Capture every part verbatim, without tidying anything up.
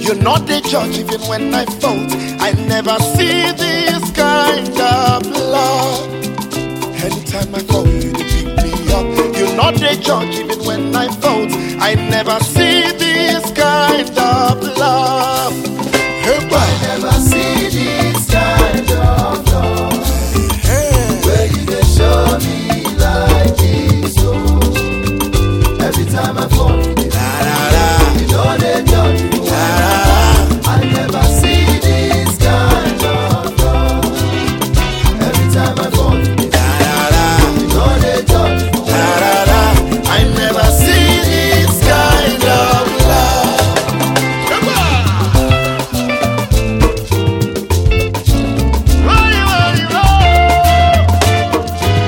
You're not the judge even when I fault. I never see this kind of love. Anytime I fall, you pick me up. You're not the judge even when I fault. I never see this kind of love. Hey, I never see this kind of love. hey. Where you dey show me like this, oh. Every time I fall, you dey you know they judge me. I never see this kind of love. Every time I fall, you know they judge me. I never see this kind of love. Come on. Roll, roll, roll.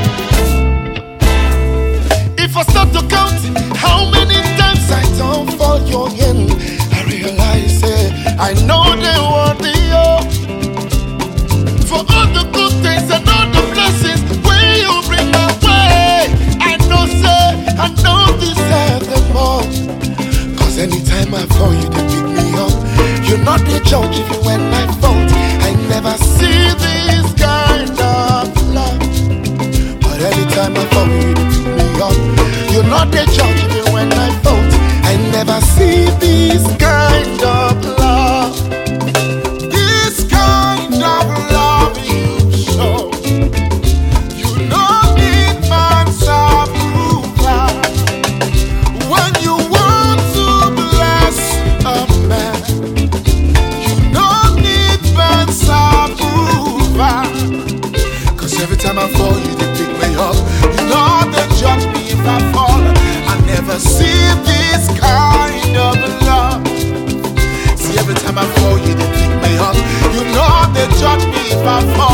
If I start to count how many times I don't fall your hand, I realize eh, I know they want the oh. For all the good things and all the blessings when you bring my way, I know sir, I don't deserve them all. Cause anytime I fall, you they pick me up. You're not the judge even when I fault. I never see this kind of love. But anytime I fall, you they pick me up. You're not the judge even when I fault. I never see this kind of love. This kind of love you show. You don't need man's approval. When you want to bless a man, you don't need man's approval. Cause every time I fall, you they pick me up. You know they judge me if I fall. I never see this kind of love. See, every time I fall, you they pick me up. You know they judge me if I fall.